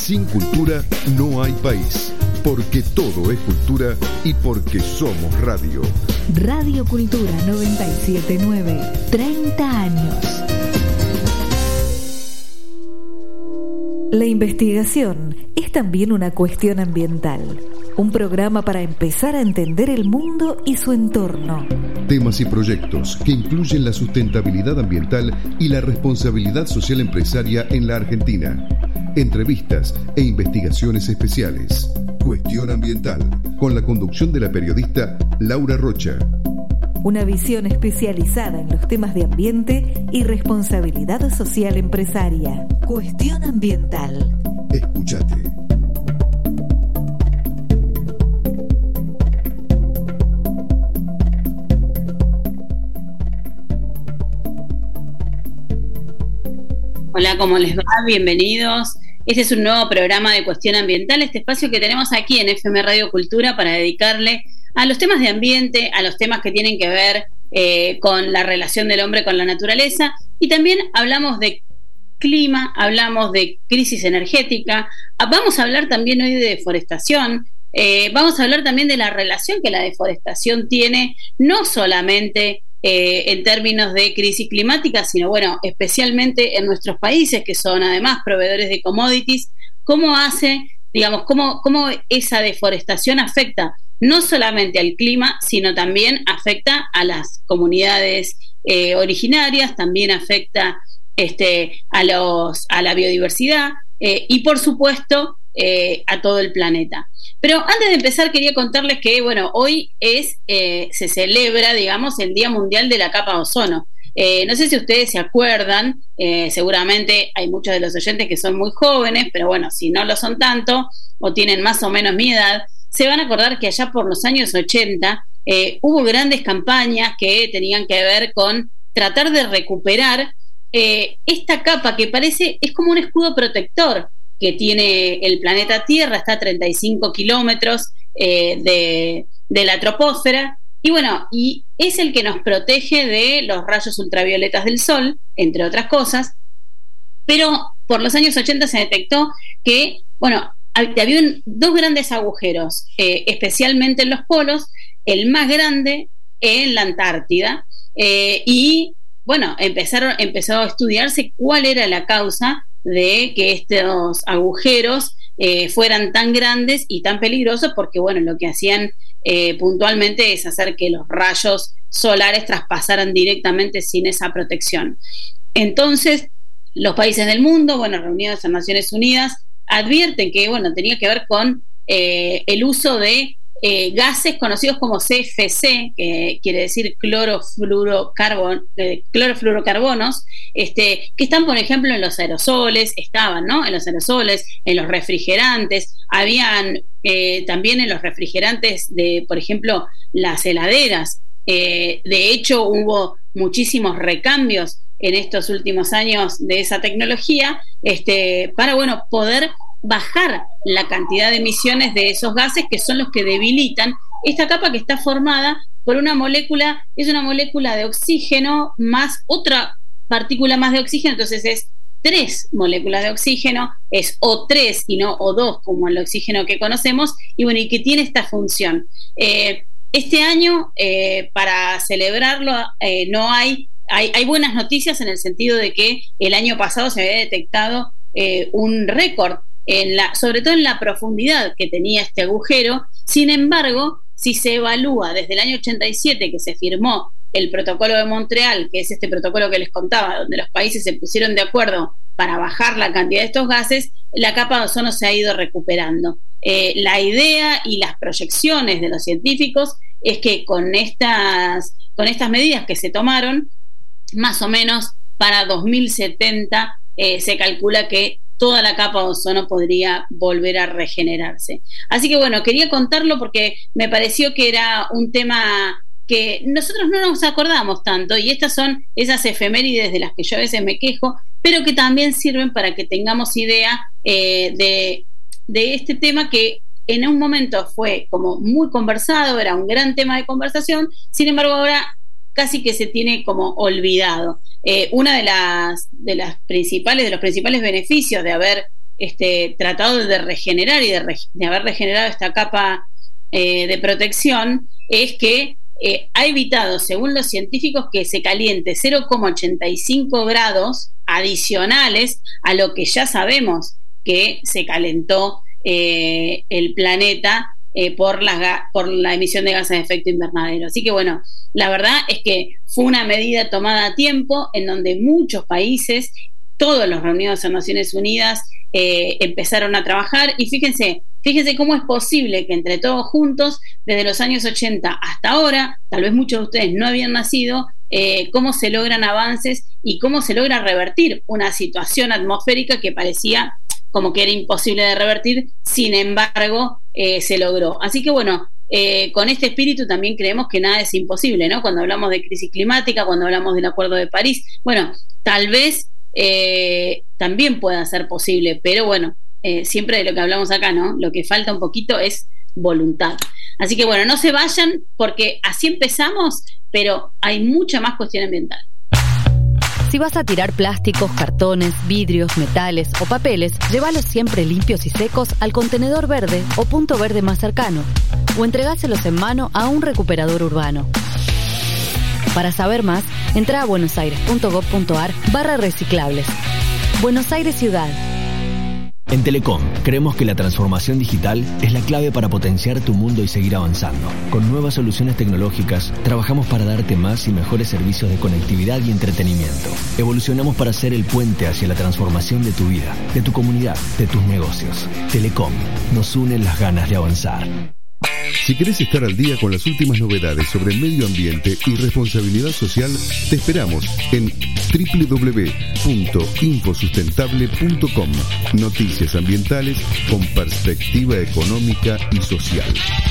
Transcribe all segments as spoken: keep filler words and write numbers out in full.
Sin cultura no hay país, porque todo es cultura y porque somos radio. Radio Cultura noventa y siete punto nueve, treinta años. La investigación es también una cuestión ambiental. Un programa para empezar a entender el mundo y su entorno. Temas y proyectos que incluyen la sustentabilidad ambiental y la responsabilidad social empresaria en la Argentina. Entrevistas e investigaciones especiales. Cuestión Ambiental, con la conducción de la periodista Laura Rocha. Una visión especializada en los temas de ambiente y responsabilidad social empresaria. Cuestión Ambiental. Escuchate. Hola, ¿cómo les va? Bienvenidos. Este es un nuevo programa de Cuestión Ambiental, este espacio que tenemos aquí en F M Radio Cultura para dedicarle a los temas de ambiente, a los temas que tienen que ver eh, con la relación del hombre con la naturaleza, y también hablamos de clima, hablamos de crisis energética, vamos a hablar también hoy de deforestación, eh, vamos a hablar también de la relación que la deforestación tiene, no solamente Eh, en términos de crisis climática, sino bueno, especialmente en nuestros países que son además proveedores de commodities, cómo hace, digamos, cómo, cómo esa deforestación afecta no solamente al clima, sino también afecta a las comunidades eh, originarias, también afecta este, a, los, a la biodiversidad eh, y por supuesto eh, a todo el planeta. Pero antes de empezar quería contarles que, bueno, hoy es eh, se celebra, digamos, el Día Mundial de la Capa de Ozono. Eh, no sé si ustedes se acuerdan, eh, seguramente hay muchos de los oyentes que son muy jóvenes, pero bueno, si no lo son tanto o tienen más o menos mi edad, se van a acordar que allá por los años ochenta eh, hubo grandes campañas que tenían que ver con tratar de recuperar eh, esta capa que parece, es como un escudo protector que tiene el planeta Tierra, está a treinta y cinco kilómetros eh, de, de la troposfera, y bueno, y es el que nos protege de los rayos ultravioletas del sol, entre otras cosas, pero por los años ochenta se detectó que, bueno, había un, dos grandes agujeros, eh, especialmente en los polos, el más grande en la Antártida, eh, y bueno, empezaron, empezó a estudiarse cuál era la causa de que estos agujeros eh, fueran tan grandes y tan peligrosos, porque bueno, lo que hacían eh, puntualmente es hacer que los rayos solares traspasaran directamente sin esa protección. Entonces, los países del mundo, bueno, reunidos en Naciones Unidas, advierten que bueno, tenía que ver con eh, el uso de eh, gases conocidos como C F C, que quiere decir clorofluorocarbon, eh, clorofluorocarbonos, este, que están, por ejemplo, en los aerosoles, estaban, ¿no? En los aerosoles, en los refrigerantes, habían eh, también en los refrigerantes de, por ejemplo, las heladeras. Eh, de hecho, hubo muchísimos recambios en estos últimos años de esa tecnología, este, para, bueno, poder bajar la cantidad de emisiones de esos gases que son los que debilitan esta capa que está formada por una molécula, es una molécula de oxígeno más otra partícula más de oxígeno, entonces es tres moléculas de oxígeno, es O tres y no O dos como el oxígeno que conocemos, y bueno, y que tiene esta función. Eh, este año, eh, para celebrarlo, eh, no hay, hay, hay buenas noticias en el sentido de que el año pasado se había detectado eh, un récord, en la, sobre todo en la profundidad que tenía este agujero. Sin embargo, si se evalúa desde el año ochenta y siete que se firmó el protocolo de Montreal, que es este protocolo que les contaba, donde los países se pusieron de acuerdo para bajar la cantidad de estos gases, la capa de ozono se ha ido recuperando. Eh, la idea y las proyecciones de los científicos es que con estas, con estas medidas que se tomaron, más o menos para dos mil setenta eh, se calcula que toda la capa de ozono podría volver a regenerarse. Así que bueno, quería contarlo porque me pareció que era un tema que nosotros no nos acordamos tanto, y estas son esas efemérides de las que yo a veces me quejo, pero que también sirven para que tengamos idea eh, de, de este tema que en un momento fue como muy conversado, era un gran tema de conversación, sin embargo ahora casi que se tiene como olvidado. Eh, una de las, de las principales, de los principales beneficios de haber este, tratado de regenerar y de, re, de haber regenerado esta capa eh, de protección es que eh, ha evitado, según los científicos, que se caliente cero coma ochenta y cinco grados adicionales a lo que ya sabemos que se calentó eh, el planeta eh, por, las, por la emisión de gases de efecto invernadero. Así que bueno, la verdad es que fue una medida tomada a tiempo en donde muchos países, todos los reunidos en Naciones Unidas, eh, empezaron a trabajar y fíjense, fíjense cómo es posible que entre todos juntos, desde los años ochenta hasta ahora, tal vez muchos de ustedes no habían nacido, eh, cómo se logran avances y cómo se logra revertir una situación atmosférica que parecía como que era imposible de revertir, sin embargo, eh, se logró. Así que bueno, eh, con este espíritu también creemos que nada es imposible, ¿no? Cuando hablamos de crisis climática, cuando hablamos del Acuerdo de París, bueno, tal vez eh, también pueda ser posible, pero bueno, eh, siempre de lo que hablamos acá, ¿no? Lo que falta un poquito es voluntad. Así que bueno, no se vayan porque así empezamos, pero hay mucha más cuestión ambiental. Si vas a tirar plásticos, cartones, vidrios, metales o papeles, llévalos siempre limpios y secos al contenedor verde o punto verde más cercano, o entregáselos en mano a un recuperador urbano. Para saber más, entra a buenosaires.gov.ar barra reciclables. Buenos Aires Ciudad. En Telecom, creemos que la transformación digital es la clave para potenciar tu mundo y seguir avanzando. Con nuevas soluciones tecnológicas, trabajamos para darte más y mejores servicios de conectividad y entretenimiento. Evolucionamos para ser el puente hacia la transformación de tu vida, de tu comunidad, de tus negocios. Telecom, nos unen las ganas de avanzar. Si querés estar al día con las últimas novedades sobre el medio ambiente y responsabilidad social, te esperamos en doble u doble u doble u punto infosustentable punto com. Noticias ambientales con perspectiva económica y social.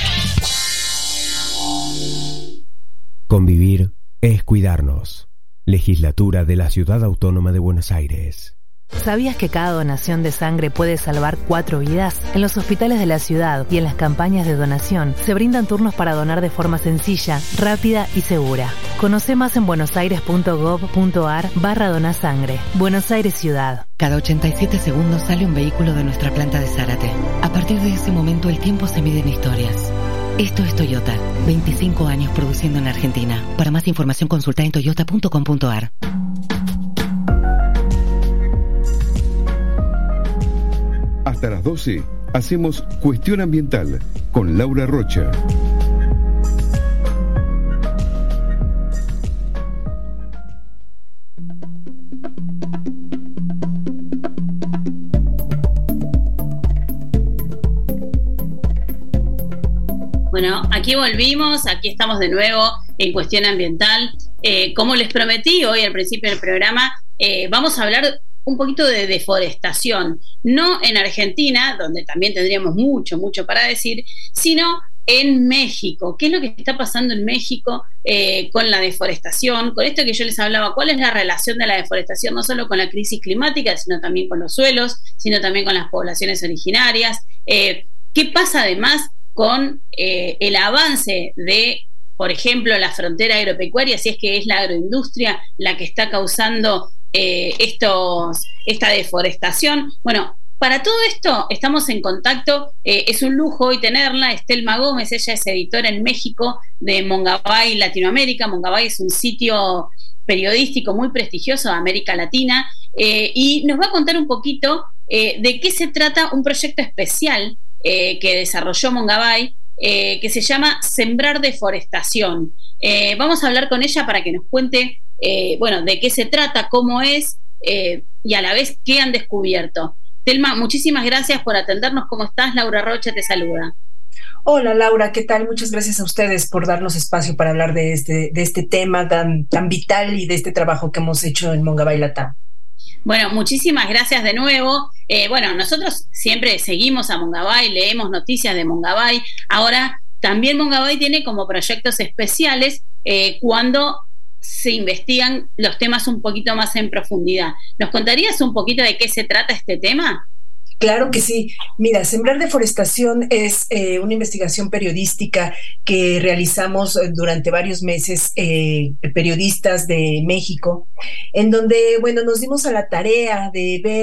Convivir es cuidarnos. Legislatura de la Ciudad Autónoma de Buenos Aires. ¿Sabías que cada donación de sangre puede salvar cuatro vidas? En los hospitales de la ciudad y en las campañas de donación se brindan turnos para donar de forma sencilla, rápida y segura. Conoce más en buenosaires.gov.ar barra donasangre. Buenos Aires Ciudad. Cada ochenta y siete segundos sale un vehículo de nuestra planta de Zárate. A partir de ese momento el tiempo se mide en historias. Esto es Toyota, veinticinco años produciendo en Argentina. Para más información consulta en toyota punto com punto a r. Hasta las doce hacemos Cuestión Ambiental con Laura Rocha. Bueno, aquí volvimos, aquí estamos de nuevo en Cuestión Ambiental. Eh, como les prometí hoy al principio del programa, eh, vamos a hablar un poquito de deforestación, no en Argentina, donde también tendríamos mucho, mucho para decir, sino en México. ¿Qué es lo que está pasando en México eh, con la deforestación? Con esto que yo les hablaba, ¿cuál es la relación de la deforestación no solo con la crisis climática, sino también con los suelos, sino también con las poblaciones originarias? Eh, ¿Qué pasa además con eh, el avance de, por ejemplo, la frontera agropecuaria, si es que es la agroindustria la que está causando eh, estos, esta deforestación? Bueno, para todo esto estamos en contacto, eh, es un lujo hoy tenerla, Estelma Gómez, ella es editora en México de Mongabay Latinoamérica. Mongabay es un sitio periodístico muy prestigioso de América Latina, eh, y nos va a contar un poquito eh, de qué se trata un proyecto especial Eh, que desarrolló Mongabay, eh, que se llama Sembrar Deforestación. Eh, vamos a hablar con ella para que nos cuente, eh, bueno, de qué se trata, cómo es, eh, y a la vez qué han descubierto. Telma, muchísimas gracias por atendernos. ¿Cómo estás? Laura Rocha te saluda. Hola Laura, ¿qué tal? Muchas gracias a ustedes por darnos espacio para hablar de este, de este tema tan, tan vital y de este trabajo que hemos hecho en Mongabay Latam. Bueno, muchísimas gracias de nuevo. Eh, bueno, nosotros siempre seguimos a Mongabay, leemos noticias de Mongabay. Ahora, también Mongabay tiene como proyectos especiales eh, cuando se investigan los temas un poquito más en profundidad. ¿Nos contarías un poquito de qué se trata este tema? Claro que sí. Mira, Sembrar Deforestación es eh, una investigación periodística que realizamos durante varios meses eh, periodistas de México, en donde, bueno, nos dimos a la tarea de ver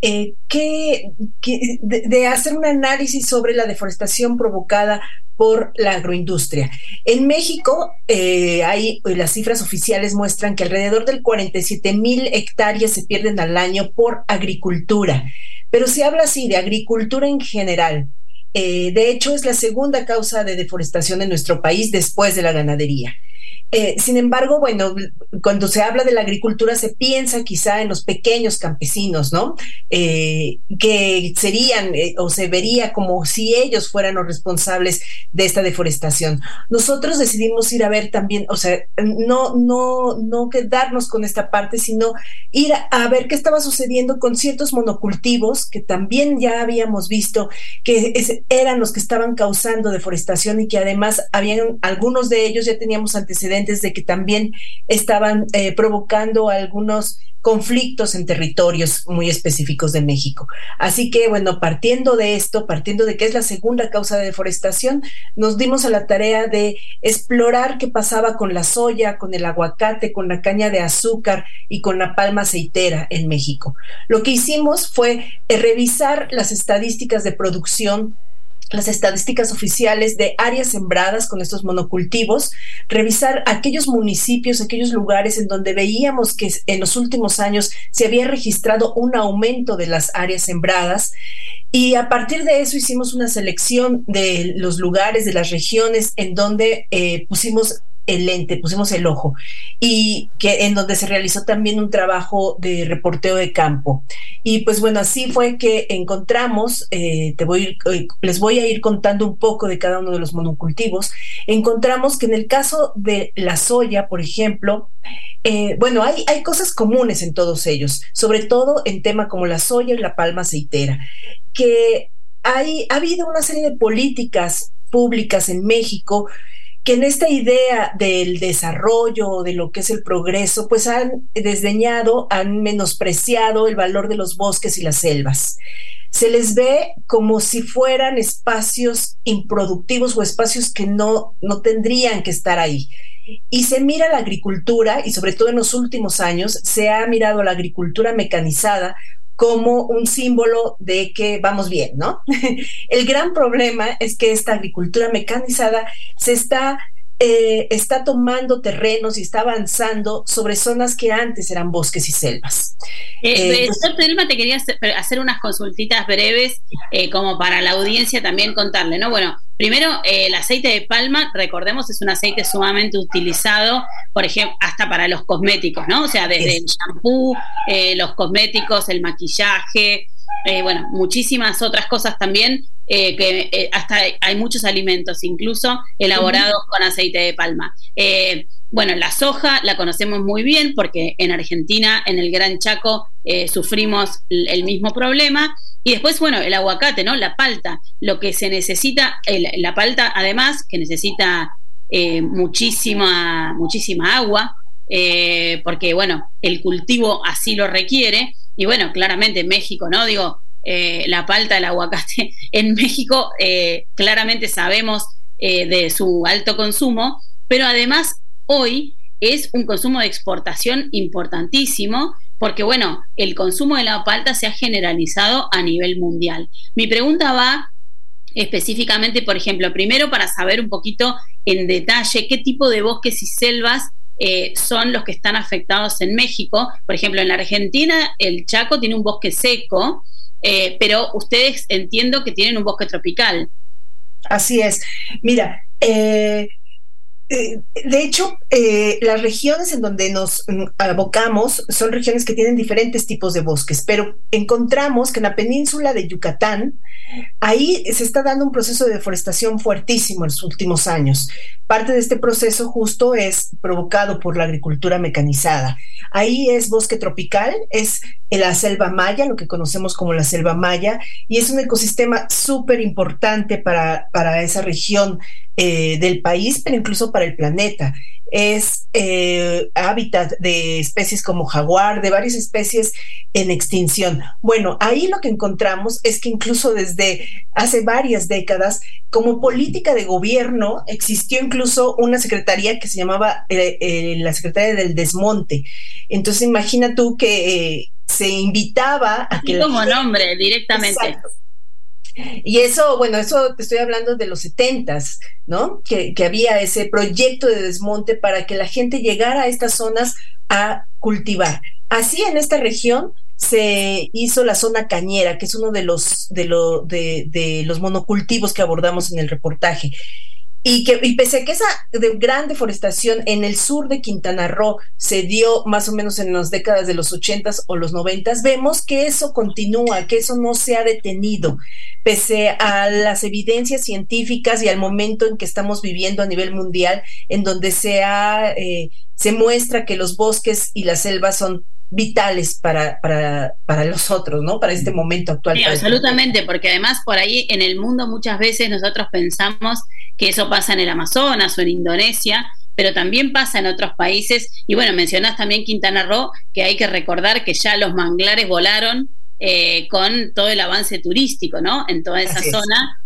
eh, que, que de, de hacer un análisis sobre la deforestación provocada por la agroindustria. En México, eh, hay, las cifras oficiales muestran que alrededor del cuarenta y siete mil hectáreas se pierden al año por agricultura, pero se habla así de agricultura en general. Eh, de hecho, es la segunda causa de deforestación en nuestro país después de la ganadería. Eh, sin embargo, bueno, cuando se habla de la agricultura se piensa quizá en los pequeños campesinos, ¿no? Eh, que serían eh, o se vería como si ellos fueran los responsables de esta deforestación. Nosotros decidimos ir a ver también, o sea, no, no, no quedarnos con esta parte, sino ir a, a ver qué estaba sucediendo con ciertos monocultivos que también ya habíamos visto que es, eran los que estaban causando deforestación y que además habían, algunos de ellos ya teníamos antecedentes de que también estaban eh, provocando algunos conflictos en territorios muy específicos de México. Así que, bueno, partiendo de esto, partiendo de que es la segunda causa de deforestación, nos dimos a la tarea de explorar qué pasaba con la soya, con el aguacate, con la caña de azúcar y con la palma aceitera en México. Lo que hicimos fue eh, revisar las estadísticas de producción, las estadísticas oficiales de áreas sembradas con estos monocultivos, revisar aquellos municipios, aquellos lugares en donde veíamos que en los últimos años se había registrado un aumento de las áreas sembradas, y a partir de eso hicimos una selección de los lugares, de las regiones en donde eh, pusimos el lente, pusimos el ojo, y que en donde se realizó también un trabajo de reporteo de campo. Y pues bueno, así fue que encontramos, eh, te voy a ir, eh, les voy a ir contando un poco de cada uno de los monocultivos. Encontramos que en el caso de la soya, por ejemplo, eh, bueno, hay, hay cosas comunes en todos ellos, sobre todo en temas como la soya y la palma aceitera, que hay, ha habido una serie de políticas públicas en México que en esta idea del desarrollo, de lo que es el progreso, pues han desdeñado, han menospreciado el valor de los bosques y las selvas. Se les ve como si fueran espacios improductivos o espacios que no, no tendrían que estar ahí. Y se mira la agricultura, y sobre todo en los últimos años, se ha mirado la agricultura mecanizada como un símbolo de que vamos bien, ¿no? El gran problema es que esta agricultura mecanizada se está, eh, está tomando terrenos y está avanzando sobre zonas que antes eran bosques y selvas. Eh, eh, yo, Telma, te quería hacer, hacer unas consultitas breves eh, como para la audiencia también contarle, ¿no? Bueno, primero, eh, el aceite de palma, recordemos, es un aceite sumamente utilizado, por ejemplo, hasta para los cosméticos, ¿no? O sea, desde el shampoo, eh, los cosméticos, el maquillaje, eh, bueno, muchísimas otras cosas también, eh, que eh, hasta hay muchos alimentos, incluso elaborados uh-huh. con aceite de palma. Eh, bueno, la soja la conocemos muy bien porque en Argentina, en el Gran Chaco, eh, sufrimos el, el mismo problema. Y después, bueno, el aguacate, ¿no? La palta, lo que se necesita, el, la palta además, que necesita eh, muchísima, muchísima agua, eh, porque, bueno, el cultivo así lo requiere. Y bueno, claramente México, ¿no? Digo, eh, la palta, el aguacate, en México eh, claramente sabemos eh, de su alto consumo, pero además hoy es un consumo de exportación importantísimo, porque bueno, el consumo de la palta se ha generalizado a nivel mundial. Mi pregunta va específicamente, por ejemplo, primero para saber un poquito en detalle qué tipo de bosques y selvas eh, son los que están afectados en México. Por ejemplo, en la Argentina el Chaco tiene un bosque seco, eh, pero ustedes entiendo que tienen un bosque tropical. Así es. Mira, eh... Eh, de hecho, eh, las regiones en donde nos mm, abocamos son regiones que tienen diferentes tipos de bosques, pero encontramos que en la península de Yucatán, ahí se está dando un proceso de deforestación fuertísimo en los últimos años. Parte de este proceso justo es provocado por la agricultura mecanizada. Ahí es bosque tropical, es la selva maya, lo que conocemos como la selva maya, y es un ecosistema súper importante para, para esa región eh, del país, pero incluso para el planeta. Es eh, hábitat de especies como jaguar, de varias especies en extinción. Bueno, ahí lo que encontramos es que incluso desde hace varias décadas, como política de gobierno, existió incluso una secretaría que se llamaba eh, eh, la Secretaría del Desmonte. Entonces imagina tú que, eh, se invitaba a que... Como nombre, directamente. Exacto. Y eso, bueno, eso te estoy hablando de los setentas, ¿no? Que, que había ese proyecto de desmonte para que la gente llegara a estas zonas a cultivar. Así en esta región se hizo la zona cañera, que es uno de los, de, lo, de, de los monocultivos que abordamos en el reportaje. Y, que, y pese a que esa de gran deforestación en el sur de Quintana Roo se dio más o menos en las décadas de los ochentas o los noventas, vemos que eso continúa, que eso no se ha detenido, pese a las evidencias científicas y al momento en que estamos viviendo a nivel mundial, en donde se, ha, eh, se muestra que los bosques y las selvas son vitales para, para, para los otros, ¿no? Para este momento actual. Sí, absolutamente, porque además por ahí en el mundo muchas veces nosotros pensamos que eso pasa en el Amazonas o en Indonesia, pero también pasa en otros países. Y bueno, mencionás también Quintana Roo, que hay que recordar que ya los manglares volaron eh, con todo el avance turístico, ¿no? En toda esa Así zona,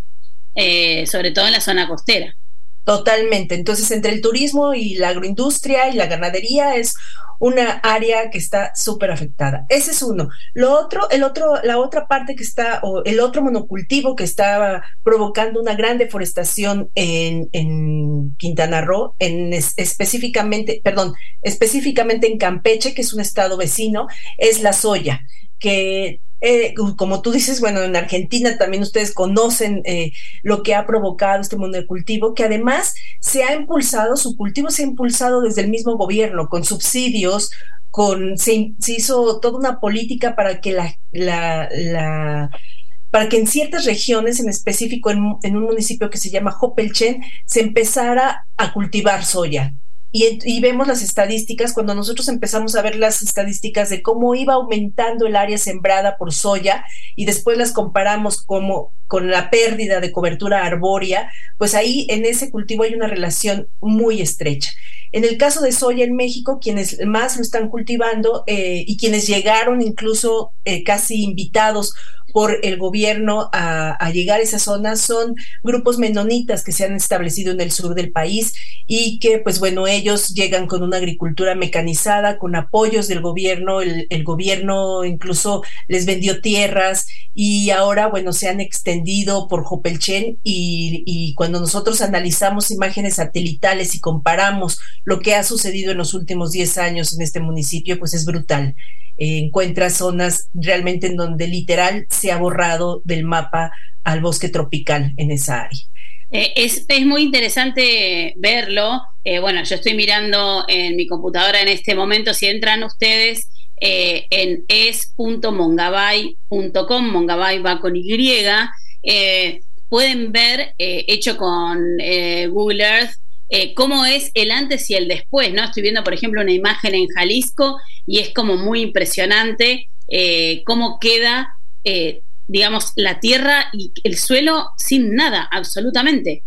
eh, sobre todo en la zona costera. Totalmente. Entonces, entre el turismo y la agroindustria y la ganadería es una área que está súper afectada. Ese es uno. Lo otro, el otro, la otra parte que está, o el otro monocultivo que está provocando una gran deforestación en, en Quintana Roo, en es, específicamente, perdón, específicamente en Campeche, que es un estado vecino, es la soya, que Eh, como tú dices, bueno, en Argentina también ustedes conocen eh, lo que ha provocado este monocultivo, que además se ha impulsado, su cultivo se ha impulsado desde el mismo gobierno, con subsidios, con se, se hizo toda una política para que la, la, la para que en ciertas regiones, en específico en, en un municipio que se llama Jopelchen, se empezara a cultivar soya. Y, y vemos las estadísticas, cuando nosotros empezamos a ver las estadísticas de cómo iba aumentando el área sembrada por soya y después las comparamos como, con la pérdida de cobertura arbórea, pues ahí en ese cultivo hay una relación muy estrecha. En el caso de soya en México, quienes más lo están cultivando eh, y quienes llegaron incluso eh, casi invitados por el gobierno a, a llegar a esa zona son grupos menonitas que se han establecido en el sur del país y que, pues bueno, ellos llegan con una agricultura mecanizada, con apoyos del gobierno, el, el gobierno incluso les vendió tierras y ahora, bueno, se han extendido por Jopelchen y, y cuando nosotros analizamos imágenes satelitales y comparamos lo que ha sucedido en los últimos diez años en este municipio, pues es brutal. Eh, encuentra zonas realmente en donde literal se ha borrado del mapa al bosque tropical en esa área. Eh, es, es muy interesante verlo. Eh, bueno, yo estoy mirando en mi computadora en este momento. Si entran ustedes eh, en es punto mongabay punto com, Mongabay va con Y, eh, pueden ver, eh, hecho con eh, Google Earth, Eh, cómo es el antes y el después, ¿no? Estoy viendo, por ejemplo, una imagen en Jalisco y es como muy impresionante eh, cómo queda, eh, digamos, la tierra y el suelo sin nada, absolutamente.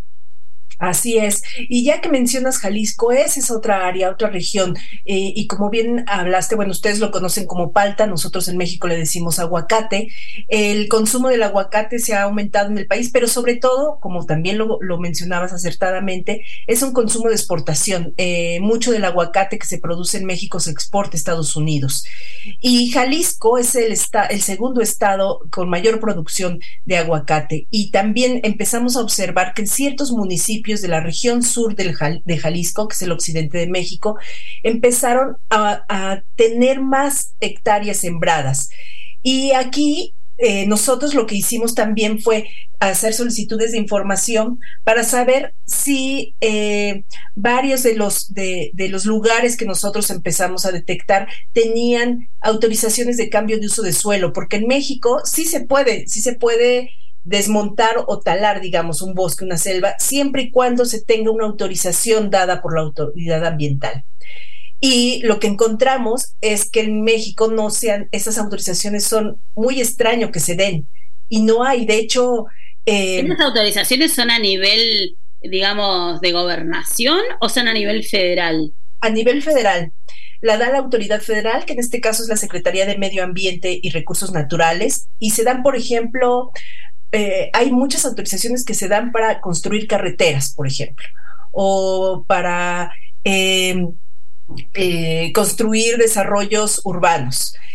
Así es, y ya que mencionas Jalisco, esa es otra área, otra región, eh, y como bien hablaste, bueno, ustedes lo conocen como palta, nosotros en México le decimos aguacate. El consumo del aguacate se ha aumentado en el país, pero sobre todo, como también lo, lo mencionabas acertadamente, es un consumo de exportación. Eh, mucho del aguacate que se produce en México se exporta a Estados Unidos, y Jalisco es el, esta, el segundo estado con mayor producción de aguacate, y también empezamos a observar que en ciertos municipios de la región sur del Jal, de Jalisco, que es el occidente de México, empezaron a, a tener más hectáreas sembradas. Y aquí eh, nosotros lo que hicimos también fue hacer solicitudes de información para saber si eh, varios de los, de, de los lugares que nosotros empezamos a detectar tenían autorizaciones de cambio de uso de suelo, porque en México sí se puede, sí se puede desmontar o talar, digamos, un bosque, una selva, siempre y cuando se tenga una autorización dada por la autoridad ambiental. Y lo que encontramos es que en México no sean, esas autorizaciones son muy extraño que se den, y no hay, de hecho... Eh, ¿Esas autorizaciones son a nivel, digamos, de gobernación o son a nivel federal? A nivel federal. La da la autoridad federal, que en este caso es la Secretaría de Medio Ambiente y Recursos Naturales, y se dan, por ejemplo... Eh, hay muchas autorizaciones que se dan para construir carreteras, por ejemplo, o para eh, eh, construir desarrollos urbanos.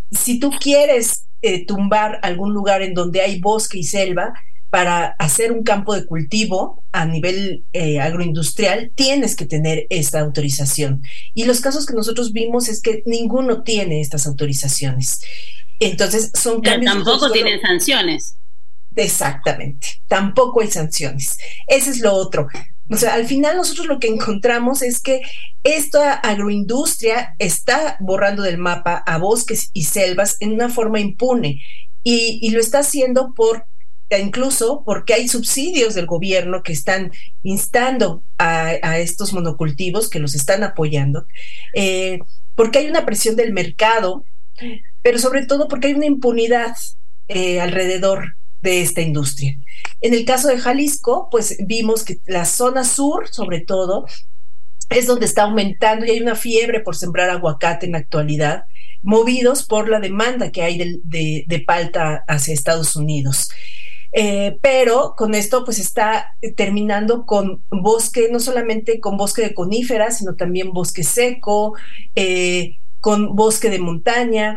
si tú quieres eh, tumbar algún lugar en donde hay bosque y selva, para hacer un campo de cultivo a nivel eh, agroindustrial, tienes que tener esta autorización. Y los casos que nosotros vimos es que ninguno tiene estas autorizaciones. Entonces, son Pero cambios... tampoco solo... tienen sanciones. Exactamente, tampoco hay sanciones. Ese es lo otro. O sea, al final nosotros lo que encontramos es que esta agroindustria está borrando del mapa a bosques y selvas en una forma impune, y, y lo está haciendo por incluso porque hay subsidios del gobierno que están instando a, a estos monocultivos, que los están apoyando, eh, porque hay una presión del mercado, pero sobre todo porque hay una impunidad eh, alrededor de esta industria. En el caso de Jalisco, pues vimos que la zona sur, sobre todo, es donde está aumentando y hay una fiebre por sembrar aguacate en la actualidad, movidos por la demanda que hay de, de, de palta hacia Estados Unidos. Eh, pero con esto pues está terminando con bosque, no solamente con bosque de coníferas, sino también bosque seco, eh, con bosque de montaña,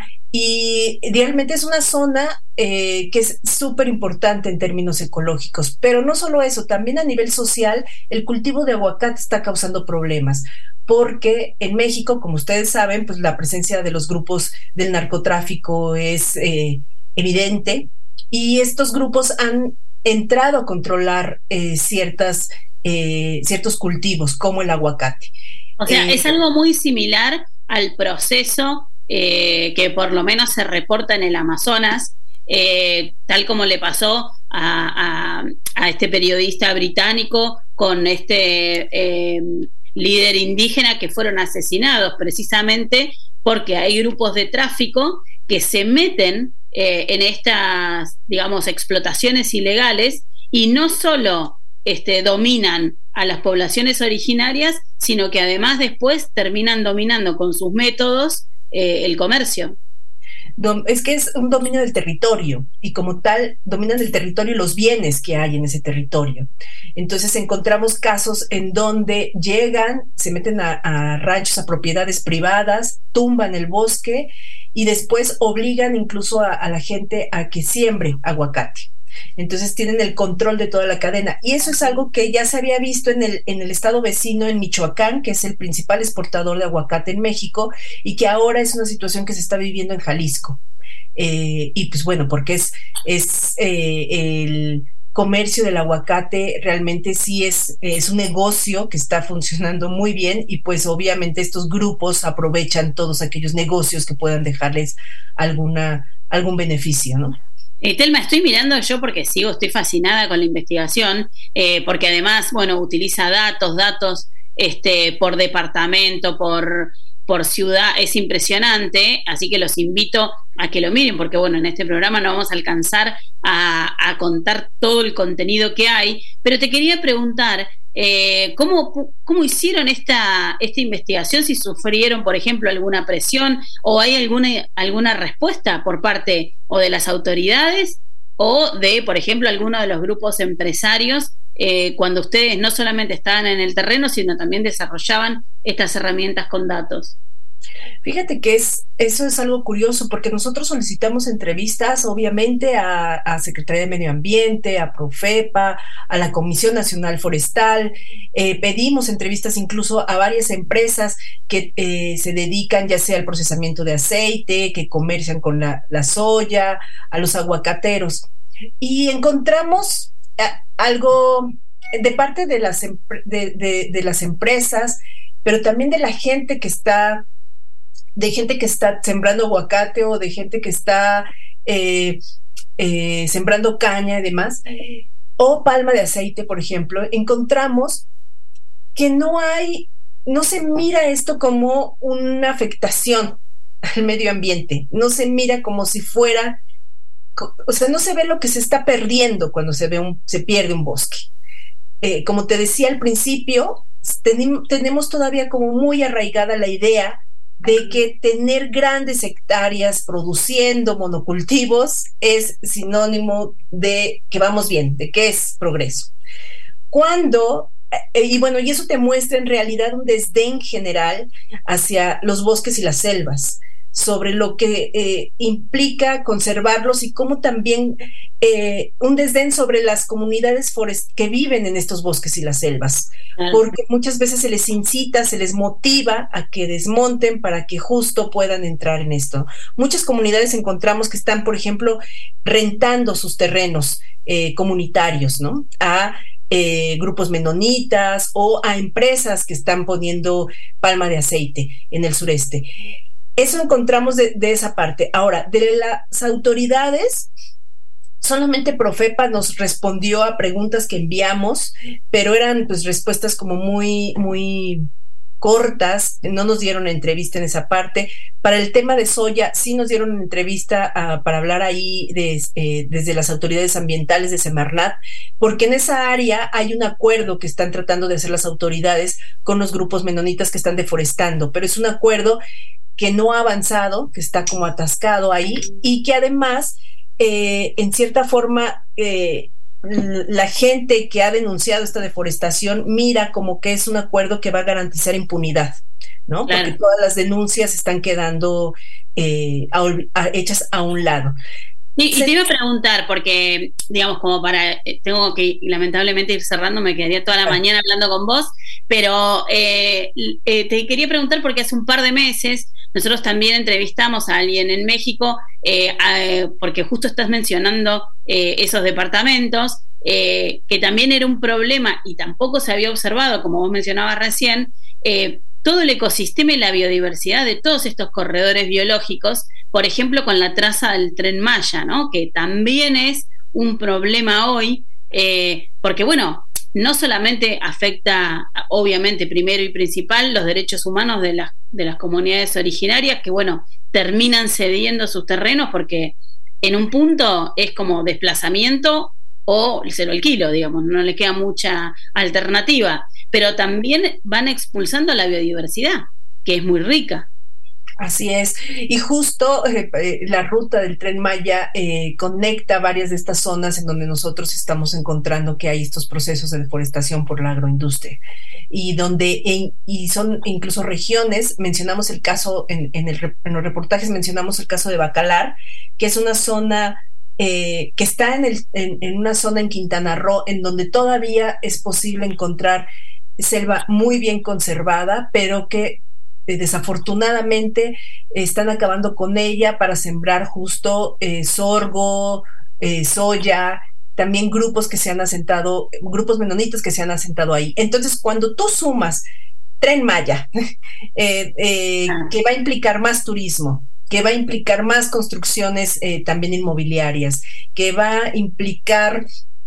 y realmente es una zona eh, que es súper importante en términos ecológicos. Pero no solo eso, también a nivel social el cultivo de aguacate está causando problemas, porque en México, como ustedes saben, pues la presencia de los grupos del narcotráfico es eh, evidente, y estos grupos han entrado a controlar eh, ciertas, eh, ciertos cultivos, como el aguacate. O sea, eh, es algo muy similar al proceso eh, que por lo menos se reporta en el Amazonas, eh, tal como le pasó a, a, a este periodista británico con este eh, líder indígena, que fueron asesinados precisamente porque hay grupos de tráfico que se meten Eh, en estas, digamos, explotaciones ilegales, y no solo este, dominan a las poblaciones originarias, sino que además después terminan dominando con sus métodos eh, el comercio. Es que es un dominio del territorio, y como tal dominan el territorio y los bienes que hay en ese territorio. Entonces encontramos casos en donde llegan, se meten a, a ranchos, a propiedades privadas, tumban el bosque y después obligan incluso a, a la gente a que siembre aguacate. Entonces tienen el control de toda la cadena, y eso es algo que ya se había visto en el, en el estado vecino, en Michoacán, que es el principal exportador de aguacate en México, y que ahora es una situación que se está viviendo en Jalisco. Eh, y pues bueno, porque es, es eh, el comercio del aguacate realmente sí es, es un negocio que está funcionando muy bien, y pues obviamente estos grupos aprovechan todos aquellos negocios que puedan dejarles alguna, algún beneficio, ¿no? Eh, Telma, estoy mirando yo porque sigo, estoy fascinada con la investigación, eh, porque además, bueno, utiliza datos, datos este, por departamento, por, por ciudad, es impresionante, así que los invito a que lo miren, porque bueno, en este programa no vamos a alcanzar a, a contar todo el contenido que hay, pero te quería preguntar, eh, ¿cómo, cómo hicieron esta, esta investigación? Si sufrieron, por ejemplo, alguna presión, o hay alguna, alguna respuesta por parte o de las autoridades o de, por ejemplo, alguno de los grupos empresarios, eh, cuando ustedes no solamente estaban en el terreno, sino también desarrollaban estas herramientas con datos. Fíjate que es, eso es algo curioso, porque nosotros solicitamos entrevistas, obviamente, a, a Secretaría de Medio Ambiente, a Profepa, a la Comisión Nacional Forestal, eh, pedimos entrevistas incluso a varias empresas que eh, se dedican ya sea al procesamiento de aceite, que comercian con la, la soya, a los aguacateros, y encontramos eh, algo de parte de las, de, de, de las empresas, pero también de la gente que está de gente que está sembrando aguacate, o de gente que está eh, eh, sembrando caña y demás, o palma de aceite, por ejemplo. Encontramos que no hay, no se mira esto como una afectación al medio ambiente, no se mira como si fuera, o sea, no se ve lo que se está perdiendo cuando se ve un, se pierde un bosque. Eh, como te decía al principio, ten, tenemos todavía como muy arraigada la idea de que tener grandes hectáreas produciendo monocultivos es sinónimo de que vamos bien, de que es progreso. Cuando, eh, y bueno, y eso te muestra en realidad un desdén general hacia los bosques y las selvas, sobre lo que eh, implica conservarlos y cómo también eh, un desdén sobre las comunidades forest que viven en estos bosques y las selvas, claro. Porque muchas veces se les incita, se les motiva a que desmonten para que justo puedan entrar en esto. Muchas comunidades encontramos que están, por ejemplo, rentando sus terrenos eh, comunitarios, ¿no? A Eh, grupos menonitas o a empresas que están poniendo palma de aceite en el sureste. Eso encontramos de, de esa parte. Ahora, de las autoridades, solamente Profepa nos respondió a preguntas que enviamos, pero eran pues respuestas como muy, muy cortas, no nos dieron entrevista en esa parte. Para el tema de soya, sí nos dieron una entrevista uh, para hablar ahí de, eh, desde las autoridades ambientales de Semarnat, porque en esa área hay un acuerdo que están tratando de hacer las autoridades con los grupos menonitas que están deforestando, pero es un acuerdo que no ha avanzado, que está como atascado ahí, y que además, eh, en cierta forma, eh, la gente que ha denunciado esta deforestación mira como que es un acuerdo que va a garantizar impunidad, ¿no? Claro. Porque todas las denuncias están quedando eh, a, a, hechas a un lado. Y, y te iba a preguntar, porque, digamos, como para, tengo que lamentablemente ir cerrando, me quedaría toda la claro. mañana hablando con vos, pero eh, eh, te quería preguntar porque hace un par de meses nosotros también entrevistamos a alguien en México, eh, a, porque justo estás mencionando eh, esos departamentos, eh, que también era un problema y tampoco se había observado, como vos mencionabas recién, eh, todo el ecosistema y la biodiversidad de todos estos corredores biológicos, por ejemplo, con la traza del Tren Maya, ¿no? Que también es un problema hoy, eh, porque, bueno, no solamente afecta, obviamente, primero y principal, los derechos humanos de las, de las comunidades originarias, que, bueno, terminan cediendo sus terrenos porque en un punto es como desplazamiento o se lo alquilo, digamos, no le queda mucha alternativa, pero también van expulsando la biodiversidad, que es muy rica. Así es, y justo eh, la ruta del Tren Maya eh, conecta varias de estas zonas en donde nosotros estamos encontrando que hay estos procesos de deforestación por la agroindustria, y donde en, y son incluso regiones, mencionamos el caso, en, en, el, en los reportajes mencionamos el caso de Bacalar, que es una zona eh, que está en, el, en, en una zona en Quintana Roo, en donde todavía es posible encontrar selva muy bien conservada, pero que desafortunadamente están acabando con ella para sembrar justo eh, sorgo, eh, soya, también grupos que se han asentado, grupos menonitas que se han asentado ahí. Entonces, cuando tú sumas Tren Maya, eh, eh, que va a implicar más turismo, que va a implicar más construcciones eh, también inmobiliarias, que va a implicar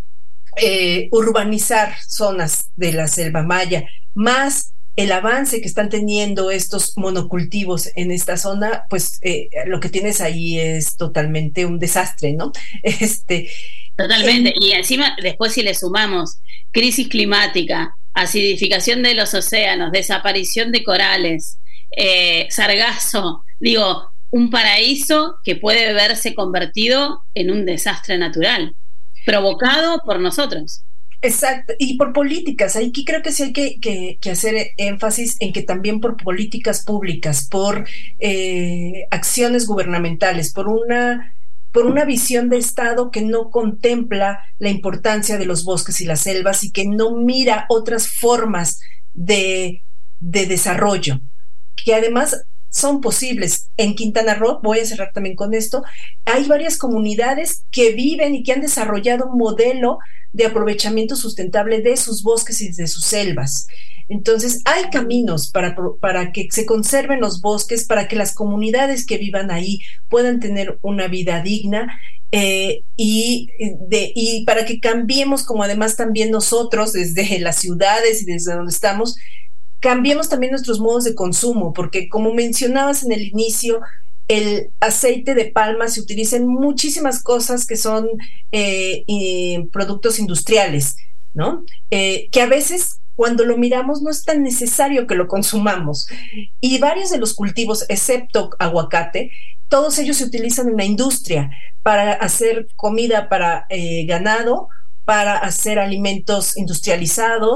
eh, urbanizar zonas de la selva maya, más el avance que están teniendo estos monocultivos en esta zona, pues eh, lo que tienes ahí es totalmente un desastre, ¿no? Este, Totalmente, en... y encima después si le sumamos crisis climática, acidificación de los océanos, desaparición de corales, eh, sargazo, digo, un paraíso que puede verse convertido en un desastre natural, provocado por nosotros. Exacto, y por políticas, aquí creo que sí hay que, que, que hacer énfasis en que también por políticas públicas, por eh, acciones gubernamentales, por una, por una visión de Estado que no contempla la importancia de los bosques y las selvas y que no mira otras formas de, de desarrollo, que además son posibles. En Quintana Roo, voy a cerrar también con esto, hay varias comunidades que viven y que han desarrollado un modelo de aprovechamiento sustentable de sus bosques y de sus selvas. Entonces, hay caminos para, para que se conserven los bosques, para que las comunidades que vivan ahí puedan tener una vida digna, eh, y, de, y para que cambiemos, como además también nosotros, desde las ciudades y desde donde estamos, cambiemos también nuestros modos de consumo, porque como mencionabas en el inicio, el aceite de palma se utiliza en muchísimas cosas que son eh, eh, productos industriales, ¿no? Eh, que a veces cuando lo miramos no es tan necesario que lo consumamos. Y varios de los cultivos, excepto aguacate, todos ellos se utilizan en la industria para hacer comida para eh, ganado, para hacer alimentos industrializados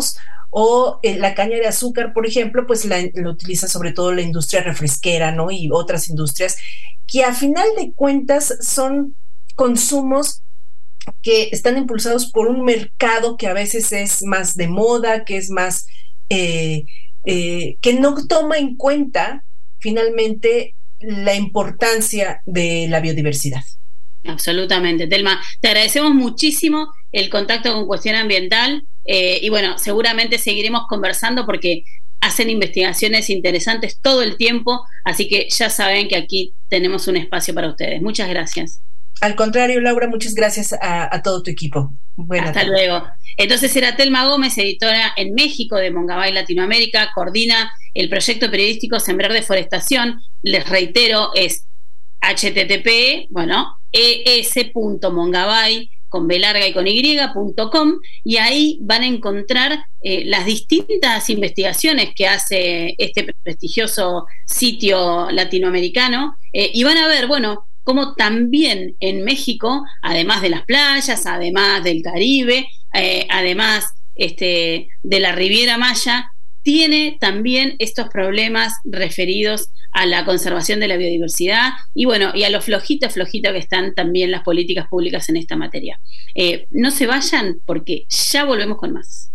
o eh, la caña de azúcar, por ejemplo, pues la, la utiliza sobre todo la industria refresquera, ¿no? Y otras industrias que a final de cuentas son consumos que están impulsados por un mercado que a veces es más de moda, que es más, eh, eh, que no toma en cuenta finalmente la importancia de la biodiversidad. Absolutamente, Telma. Te agradecemos muchísimo el contacto con Cuestión Ambiental eh, y bueno, seguramente seguiremos conversando porque hacen investigaciones interesantes todo el tiempo, así que ya saben que aquí tenemos un espacio para ustedes. Muchas gracias. Al contrario, Laura, muchas gracias a, a todo tu equipo. Buenas Hasta tardes. Luego. Entonces era Telma Gómez, editora en México de Mongabay Latinoamérica, coordina el proyecto periodístico Sembrar Deforestación. Les reitero, es http, bueno, es.mongabay con B larga y con Y punto com, y ahí van a encontrar eh, las distintas investigaciones que hace este prestigioso sitio latinoamericano, eh, y van a ver, bueno, cómo también en México, además de las playas, además del Caribe, eh, además este, de la Riviera Maya, tiene también estos problemas referidos a la conservación de la biodiversidad y bueno, y a lo flojito, flojito que están también las políticas públicas en esta materia. Eh, no se vayan porque ya volvemos con más.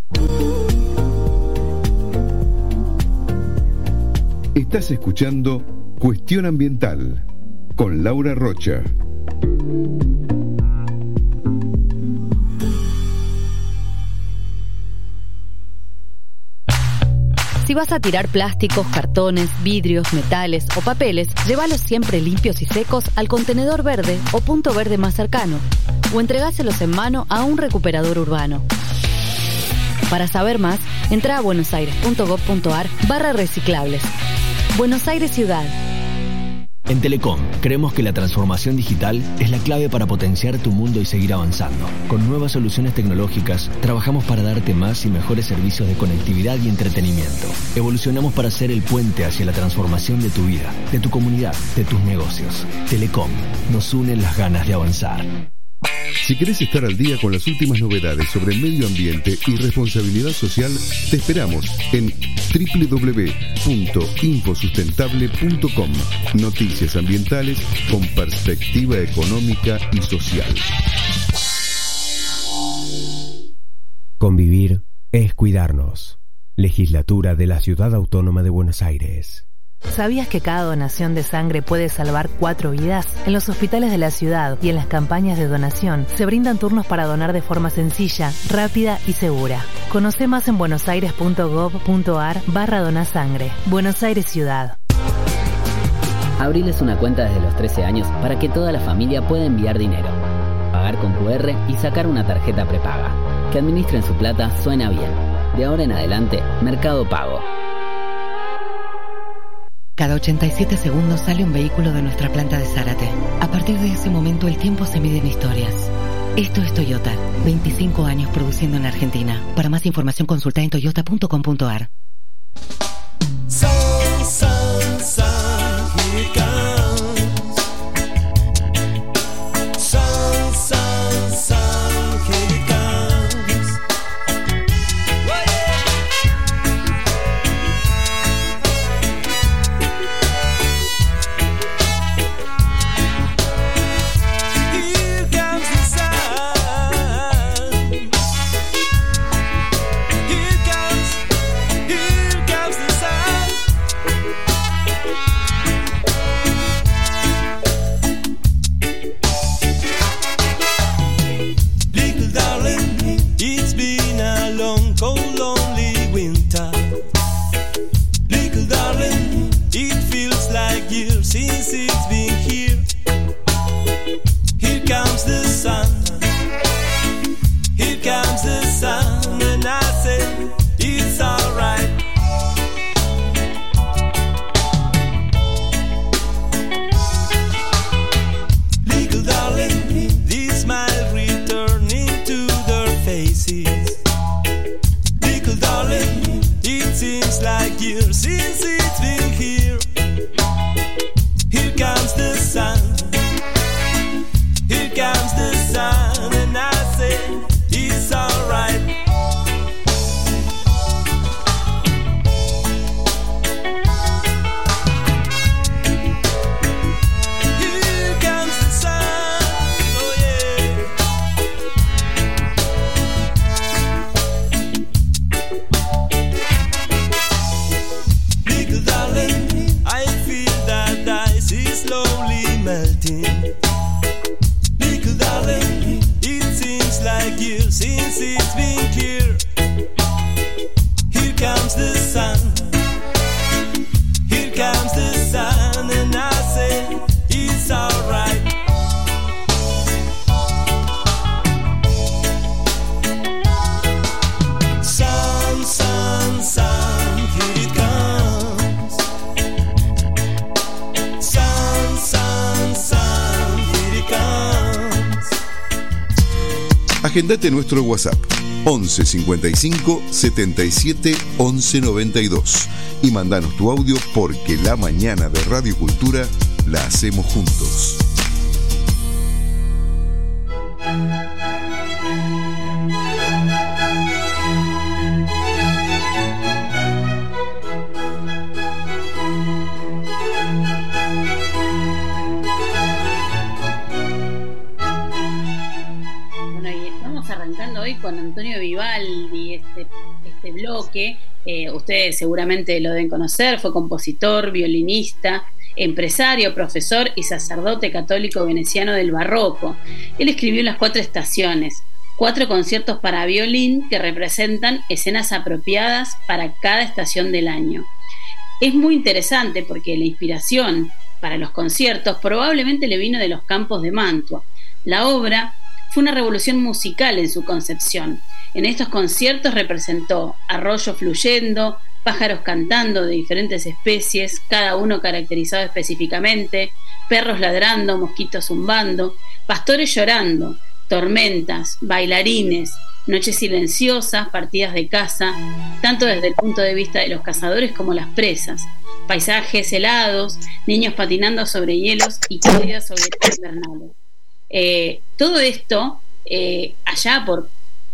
Estás escuchando Cuestión Ambiental con Laura Rocha. Si vas a tirar plásticos, cartones, vidrios, metales o papeles, llévalos siempre limpios y secos al contenedor verde o punto verde más cercano, o entregáselos en mano a un recuperador urbano. Para saber más, entra a buenosaires.gov.ar barra reciclables. Buenos Aires Ciudad. En Telecom, creemos que la transformación digital es la clave para potenciar tu mundo y seguir avanzando. Con nuevas soluciones tecnológicas, trabajamos para darte más y mejores servicios de conectividad y entretenimiento. Evolucionamos para ser el puente hacia la transformación de tu vida, de tu comunidad, de tus negocios. Telecom, nos unen las ganas de avanzar. Si querés estar al día con las últimas novedades sobre medio ambiente y responsabilidad social, te esperamos en doble u doble u doble u punto infosustentable punto com. Noticias ambientales con perspectiva económica y social. Convivir es cuidarnos. Legislatura de la Ciudad Autónoma de Buenos Aires. ¿Sabías que cada donación de sangre puede salvar cuatro vidas? En los hospitales de la ciudad y en las campañas de donación se brindan turnos para donar de forma sencilla, rápida y segura. Conoce más en buenosaires.gov.ar barra donasangre. Buenos Aires Ciudad. Abriles una cuenta desde los trece años para que toda la familia pueda enviar dinero, pagar con cu erre y sacar una tarjeta prepaga. Que administren su plata suena bien. De ahora en adelante, Mercado Pago. Cada ochenta y siete segundos sale un vehículo de nuestra planta de Zárate. A partir de ese momento el tiempo se mide en historias. Esto es Toyota, veinticinco años produciendo en Argentina. Para más información consulta en toyota punto com punto ar. Sun, sun, sun, here it comes. Sun, sun, sun, here it comes. Oh, yeah. Here comes the sun. Here comes, here comes the Agendate nuestro WhatsApp once cincuenta y cinco setenta y siete once noventa y dos y mandanos tu audio porque la mañana de Radio Cultura la hacemos juntos. Hoy con Antonio Vivaldi, este, este bloque, eh, ustedes seguramente lo deben conocer, fue compositor, violinista, empresario, profesor y sacerdote católico veneciano del barroco. Él escribió Las Cuatro Estaciones, cuatro conciertos para violín que representan escenas apropiadas para cada estación del año. Es muy interesante porque la inspiración para los conciertos probablemente le vino de los campos de Mantua. La obra fue una revolución musical en su concepción. En estos conciertos representó arroyos fluyendo, pájaros cantando de diferentes especies, cada uno caracterizado específicamente, perros ladrando, mosquitos zumbando, pastores llorando, tormentas, bailarines, noches silenciosas, partidas de caza, tanto desde el punto de vista de los cazadores como las presas, paisajes helados, niños patinando sobre hielos y caídas sobre invernales. Eh, todo esto, eh, allá por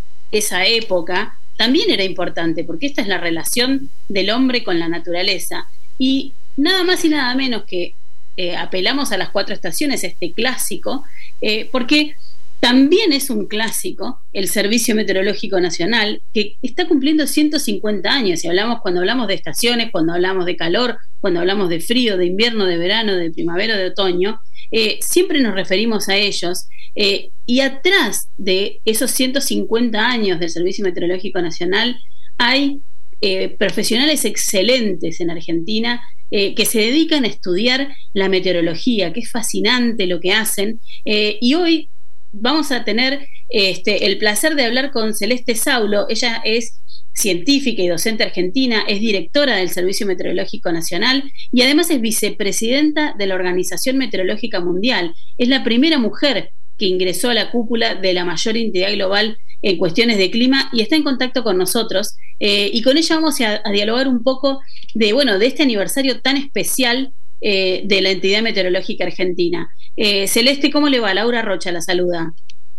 esa época, también era importante, porque esta es la relación del hombre con la naturaleza. Y nada más y nada menos que eh, apelamos a Las Cuatro Estaciones, este clásico, eh, porque también es un clásico el Servicio Meteorológico Nacional, que está cumpliendo ciento cincuenta años. Y hablamos, cuando hablamos de estaciones, cuando hablamos de calor, cuando hablamos de frío, de invierno, de verano, de primavera, de otoño, Eh, siempre nos referimos a ellos, eh, y atrás de esos ciento cincuenta años del Servicio Meteorológico Nacional hay eh, profesionales excelentes en Argentina eh, que se dedican a estudiar la meteorología, que es fascinante lo que hacen, eh, y hoy vamos a tener este, el placer de hablar con Celeste Saulo. Ella es científica y docente argentina, es directora del Servicio Meteorológico Nacional y además es vicepresidenta de la Organización Meteorológica Mundial. Es la primera mujer que ingresó a la cúpula de la mayor entidad global en cuestiones de clima y está en contacto con nosotros, eh, y con ella vamos a, a dialogar un poco de, bueno, de este aniversario tan especial eh, de la entidad meteorológica argentina. Eh, Celeste, ¿cómo le va? Laura Rocha la saluda.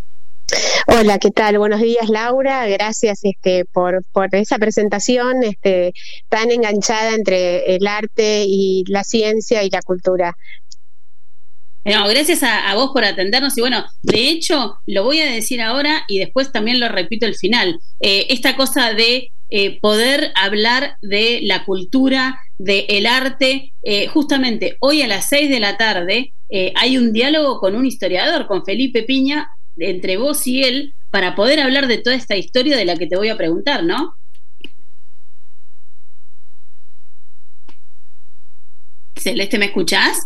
Hola, ¿qué tal? Buenos días, Laura. Gracias este, por, por esa presentación este, tan enganchada entre el arte y la ciencia y la cultura. No, gracias a, a vos por atendernos y bueno, de hecho lo voy a decir ahora y después también lo repito al final. Eh, esta cosa de eh, poder hablar de la cultura, del arte, eh, justamente hoy a las seis de la tarde eh, hay un diálogo con un historiador, con Felipe Piña, entre vos y él, para poder hablar de toda esta historia de la que te voy a preguntar, ¿no? Celeste, ¿me escuchás?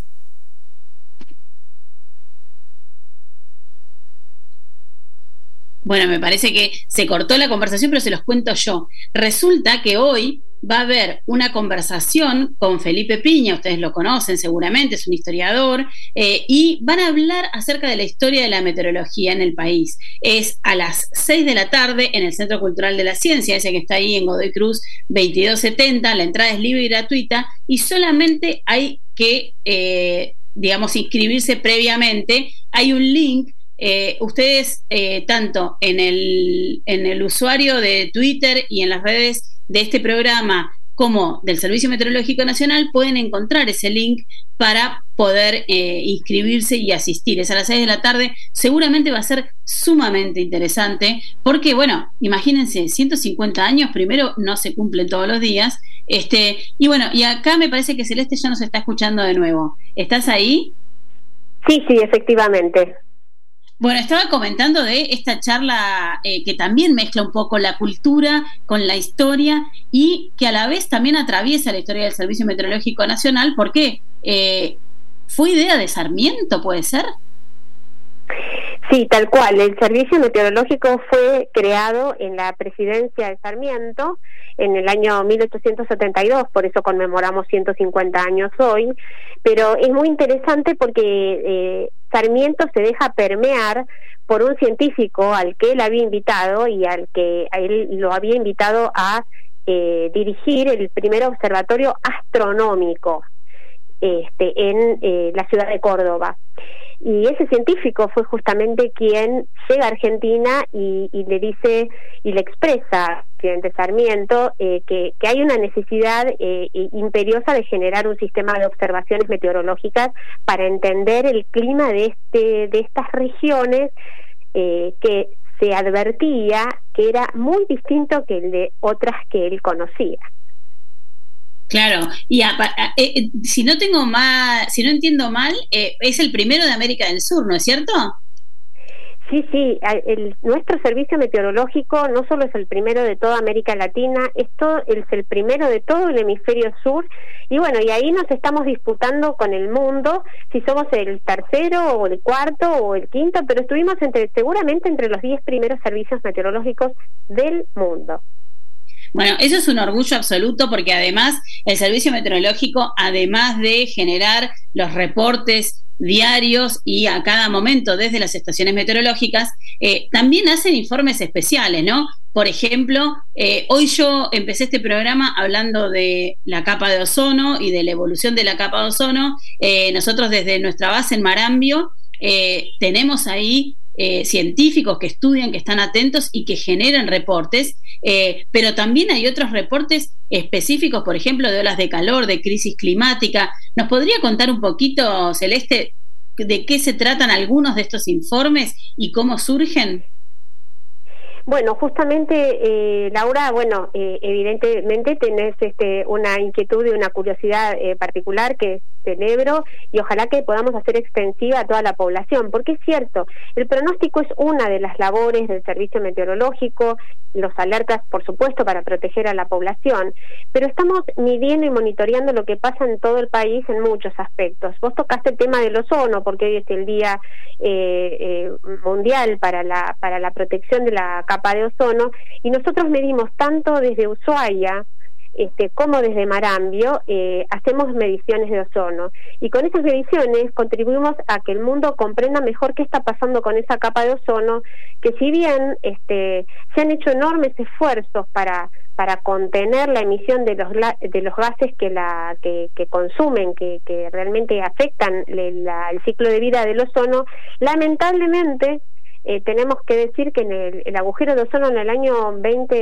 Bueno, me parece que se cortó la conversación, pero se los cuento yo. Resulta que hoy va a haber una conversación con Felipe Piña, ustedes lo conocen seguramente, es un historiador, eh, y van a hablar acerca de la historia de la meteorología en el país. Es a las seis de la tarde en el Centro Cultural de la Ciencia, ese que está ahí en Godoy Cruz veintidós setenta, la entrada es libre y gratuita, y solamente hay que, eh, digamos, inscribirse previamente. Hay un link. Eh, ustedes eh, tanto en el, en el usuario de Twitter y en las redes de este programa como del Servicio Meteorológico Nacional pueden encontrar ese link para poder eh, inscribirse y asistir. Es a las seis de la tarde, seguramente va a ser sumamente interesante porque, bueno, imagínense, ciento cincuenta años, primero no se cumplen todos los días, este, y bueno, y acá me parece que Celeste ya nos está escuchando de nuevo. ¿Estás ahí? Sí, sí, efectivamente. Bueno, estaba comentando de esta charla eh, que también mezcla un poco la cultura con la historia y que a la vez también atraviesa la historia del Servicio Meteorológico Nacional porque eh, fue idea de Sarmiento, ¿puede ser? Sí, tal cual. El servicio meteorológico fue creado en la presidencia de Sarmiento en el año mil ochocientos setenta y dos, por eso conmemoramos ciento cincuenta años hoy, pero es muy interesante porque eh, Sarmiento se deja permear por un científico al que él había invitado y al que a él lo había invitado a eh, dirigir el primer observatorio astronómico este, en eh, la ciudad de Córdoba. Y ese científico fue justamente quien llega a Argentina y, y le dice y le expresa al presidente Sarmiento eh, que, que hay una necesidad eh, imperiosa de generar un sistema de observaciones meteorológicas para entender el clima de este de estas regiones eh, que se advertía que era muy distinto que el de otras que él conocía. Claro, y a, a, eh, si no tengo mal, si no entiendo mal, eh, es el primero de América del Sur, ¿no es cierto? Sí, sí, el, nuestro servicio meteorológico no solo es el primero de toda América Latina, esto es el primero de todo el hemisferio sur, y bueno, y ahí nos estamos disputando con el mundo si somos el tercero o el cuarto o el quinto, pero estuvimos entre seguramente entre los diez primeros servicios meteorológicos del mundo. Bueno, eso es un orgullo absoluto porque además el servicio meteorológico, además de generar los reportes diarios y a cada momento desde las estaciones meteorológicas, eh, también hacen informes especiales, ¿no? Por ejemplo, eh, hoy yo empecé este programa hablando de la capa de ozono y de la evolución de la capa de ozono. Eh, nosotros desde nuestra base en Marambio eh, tenemos ahí Eh, científicos que estudian, que están atentos y que generan reportes, eh, pero también hay otros reportes específicos, por ejemplo, de olas de calor, de crisis climática. ¿Nos podría contar un poquito, Celeste, de qué se tratan algunos de estos informes y cómo surgen? Bueno, justamente, eh, Laura, bueno, eh, evidentemente tenés este, una inquietud y una curiosidad eh, particular que celebro y ojalá que podamos hacer extensiva a toda la población, porque es cierto, el pronóstico es una de las labores del servicio meteorológico, los alertas, por supuesto, para proteger a la población, pero estamos midiendo y monitoreando lo que pasa en todo el país en muchos aspectos. Vos tocaste el tema del ozono, porque hoy es el Día eh, eh, Mundial para la, para la protección de la capa de ozono, y nosotros medimos tanto desde Ushuaia Este, como desde Marambio, eh, hacemos mediciones de ozono, y con esas mediciones contribuimos a que el mundo comprenda mejor qué está pasando con esa capa de ozono, que si bien este, se han hecho enormes esfuerzos para para contener la emisión de los de los gases que la que, que consumen, que, que realmente afectan la, el ciclo de vida del ozono, lamentablemente Eh, tenemos que decir que en el, el agujero de ozono en el año veinte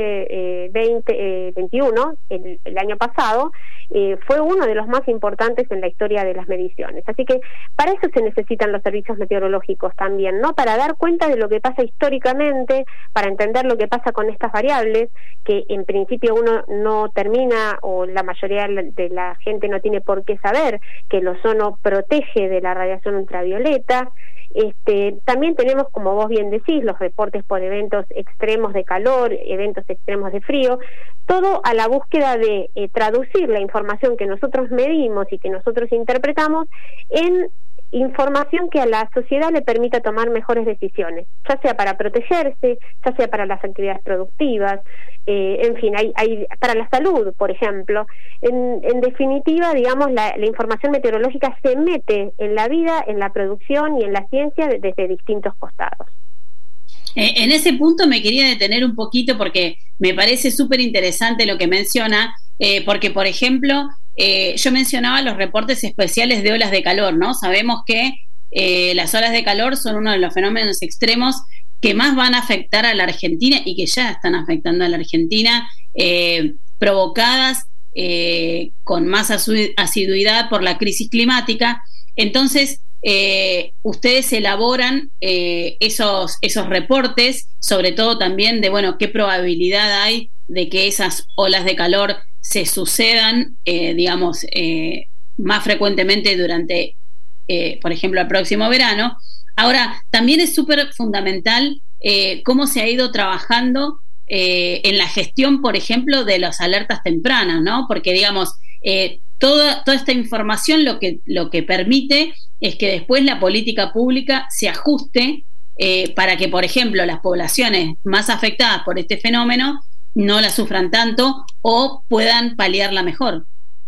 veintiuno, el, el año pasado, eh, fue uno de los más importantes en la historia de las mediciones. Así que para eso se necesitan los servicios meteorológicos también, ¿no? Para dar cuenta de lo que pasa históricamente, para entender lo que pasa con estas variables, que en principio uno no termina, o la mayoría de la gente no tiene por qué saber, que el ozono protege de la radiación ultravioleta. Este, también tenemos, como vos bien decís, los reportes por eventos extremos de calor, eventos extremos de frío, todo a la búsqueda de eh, traducir la información que nosotros medimos y que nosotros interpretamos en información que a la sociedad le permita tomar mejores decisiones, ya sea para protegerse, ya sea para las actividades productivas, eh, en fin, hay, hay para la salud, por ejemplo. En, en definitiva, digamos, la, la información meteorológica se mete en la vida, en la producción y en la ciencia desde distintos costados. Eh, en ese punto me quería detener un poquito porque me parece súper interesante lo que menciona, eh, porque, por ejemplo, Eh, yo mencionaba los reportes especiales de olas de calor, ¿no? Sabemos que eh, las olas de calor son uno de los fenómenos extremos que más van a afectar a la Argentina y que ya están afectando a la Argentina, eh, provocadas eh, con más asiduidad por la crisis climática. Entonces, eh, ustedes elaboran eh, esos, esos reportes, sobre todo también de, bueno, qué probabilidad hay de que esas olas de calor se sucedan, eh, digamos, eh, más frecuentemente durante, eh, por ejemplo, el próximo verano. Ahora, también es súper fundamental eh, cómo se ha ido trabajando eh, en la gestión, por ejemplo, de las alertas tempranas, ¿no? Porque, digamos, eh, toda, toda esta información lo que, lo que permite es que después la política pública se ajuste eh, para que, por ejemplo, las poblaciones más afectadas por este fenómeno no la sufran tanto o puedan paliarla mejor.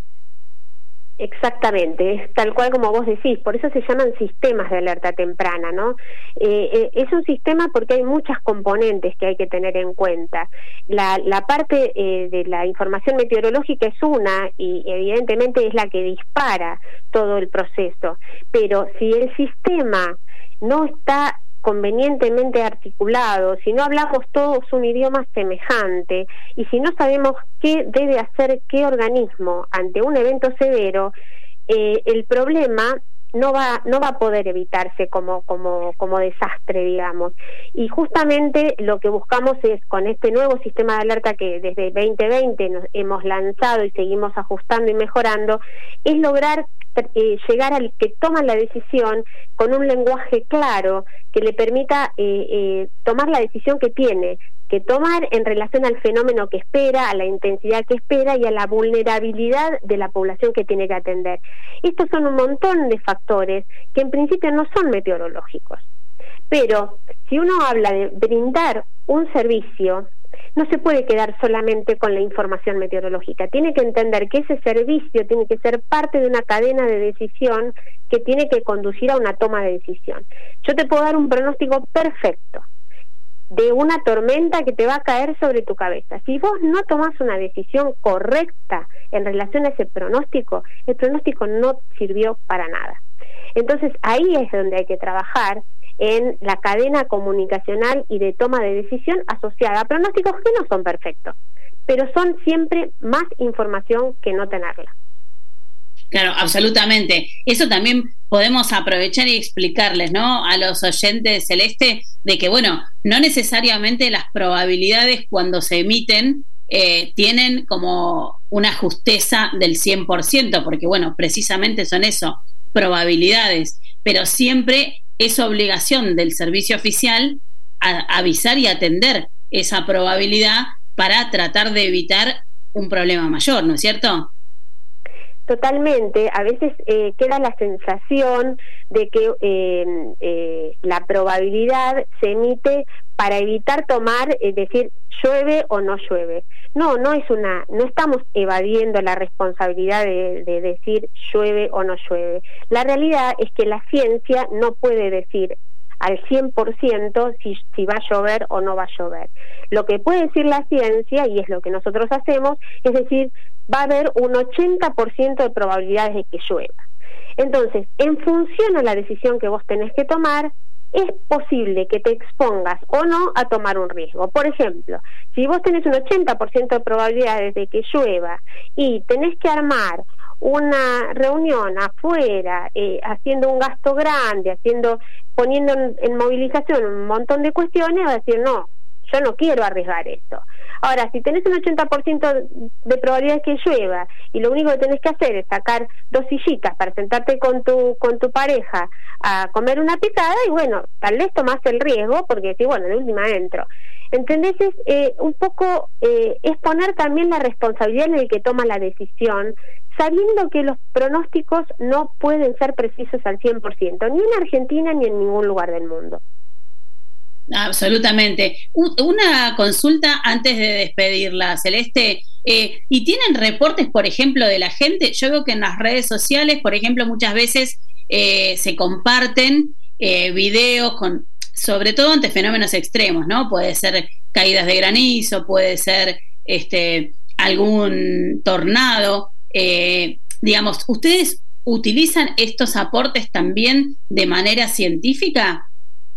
Exactamente, es tal cual como vos decís, por eso se llaman sistemas de alerta temprana, ¿no? Eh, eh, es un sistema porque hay muchas componentes que hay que tener en cuenta. La, la parte eh, de la información meteorológica es una y evidentemente es la que dispara todo el proceso, pero si el sistema no está convenientemente articulado, si no hablamos todos un idioma semejante y si no sabemos qué debe hacer qué organismo ante un evento severo, eh, el problema no va no va a poder evitarse como como como desastre, digamos. Y justamente lo que buscamos es, con este nuevo sistema de alerta que desde veinte veinte nos hemos lanzado y seguimos ajustando y mejorando, es lograr Eh, llegar al que toma la decisión con un lenguaje claro que le permita eh, eh, tomar la decisión que tiene que tomar en relación al fenómeno que espera, a la intensidad que espera y a la vulnerabilidad de la población que tiene que atender. Estos son un montón de factores que en principio no son meteorológicos, pero si uno habla de brindar un servicio, no se puede quedar solamente con la información meteorológica, tiene que entender que ese servicio tiene que ser parte de una cadena de decisión que tiene que conducir a una toma de decisión. Yo te puedo dar un pronóstico perfecto de una tormenta que te va a caer sobre tu cabeza. Si vos no tomás una decisión correcta en relación a ese pronóstico, el pronóstico no sirvió para nada. Entonces ahí es donde hay que trabajar, en la cadena comunicacional y de toma de decisión asociada a pronósticos que no son perfectos, pero son siempre más información que no tenerla. Claro, absolutamente. Eso también podemos aprovechar y explicarles, ¿no?, a los oyentes, Celeste, de que, bueno, no necesariamente las probabilidades cuando se emiten eh, tienen como una justeza del cien por ciento, porque, bueno, precisamente son eso, probabilidades, pero siempre es obligación del servicio oficial a avisar y atender esa probabilidad para tratar de evitar un problema mayor, ¿no es cierto? Totalmente. A veces eh, queda la sensación de que eh, eh, la probabilidad se emite para evitar tomar, es decir, llueve o no llueve. No, no es una, no estamos evadiendo la responsabilidad de, de decir llueve o no llueve. La realidad es que la ciencia no puede decir al cien por ciento si, si va a llover o no va a llover. Lo que puede decir la ciencia, y es lo que nosotros hacemos, es decir, va a haber un ochenta por ciento de probabilidades de que llueva. Entonces, en función a la decisión que vos tenés que tomar, es posible que te expongas o no a tomar un riesgo. Por ejemplo, si vos tenés un ochenta por ciento de probabilidades de que llueva y tenés que armar una reunión afuera, eh, haciendo un gasto grande, haciendo, poniendo en, en movilización un montón de cuestiones, vas a decir, no, yo no quiero arriesgar esto. Ahora, si tenés un ochenta por ciento de probabilidades que llueva y lo único que tenés que hacer es sacar dos sillitas para sentarte con tu con tu pareja a comer una picada, y bueno, tal vez tomás el riesgo porque decís, bueno, de última entro. ¿Entendés? Es eh, un poco eh, es poner también la responsabilidad en el que toma la decisión, sabiendo que los pronósticos no pueden ser precisos al cien por ciento, ni en Argentina ni en ningún lugar del mundo. Absolutamente. Una consulta antes de despedirla, Celeste. Eh, ¿Y tienen reportes, por ejemplo, de la gente? Yo veo que en las redes sociales, por ejemplo, muchas veces eh, se comparten eh, videos con, sobre todo ante fenómenos extremos, ¿no? Puede ser caídas de granizo, puede ser este algún tornado. Eh, digamos, ¿ustedes utilizan estos aportes también de manera científica?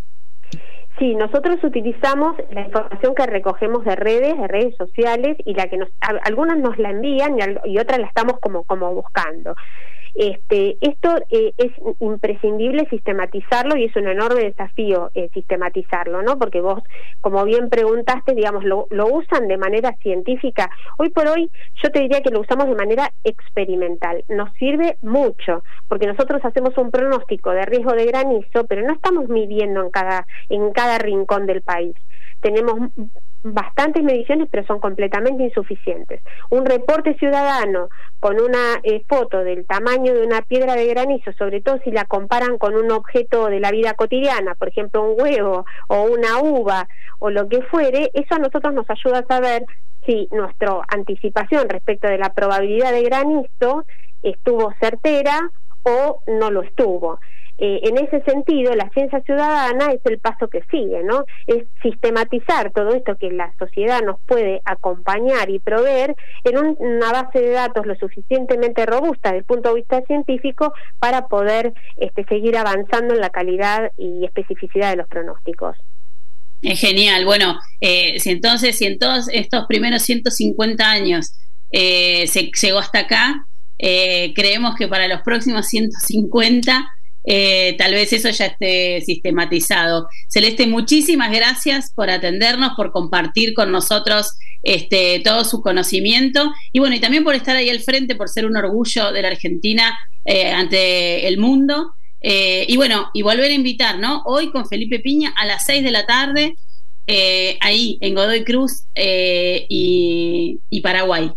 Sí, nosotros utilizamos la información que recogemos de redes, de redes sociales, y la que nos, a, algunas nos la envían y, y otras la estamos como, como buscando. Este, esto eh, es imprescindible sistematizarlo y es un enorme desafío eh, sistematizarlo, ¿no? Porque vos, como bien preguntaste, digamos, lo, lo usan de manera científica. Hoy por hoy yo te diría que lo usamos de manera experimental. Nos sirve mucho porque nosotros hacemos un pronóstico de riesgo de granizo, pero no estamos midiendo en cada en cada rincón del país. Tenemos bastantes mediciones, pero son completamente insuficientes. Un reporte ciudadano con una eh, foto del tamaño de una piedra de granizo, sobre todo si la comparan con un objeto de la vida cotidiana, por ejemplo un huevo o una uva o lo que fuere, eso a nosotros nos ayuda a saber si nuestra anticipación respecto de la probabilidad de granizo estuvo certera o no lo estuvo. Eh, en ese sentido, la ciencia ciudadana es el paso que sigue, ¿no? Es sistematizar todo esto que la sociedad nos puede acompañar y proveer en un, una base de datos lo suficientemente robusta desde el punto de vista científico para poder este, seguir avanzando en la calidad y especificidad de los pronósticos. Es genial. Bueno, eh, si entonces, si en todos estos primeros ciento cincuenta años eh, se llegó hasta acá, eh, creemos que para los próximos ciento cincuenta Eh, tal vez eso ya esté sistematizado. Celeste, muchísimas gracias por atendernos, por compartir con nosotros este, todo su conocimiento y bueno, y también por estar ahí al frente, por ser un orgullo de la Argentina eh, ante el mundo eh, y bueno, y volver a invitar, ¿no? Hoy con Felipe Piña a las seis de la tarde eh, ahí en Godoy Cruz eh, y, y Paraguay.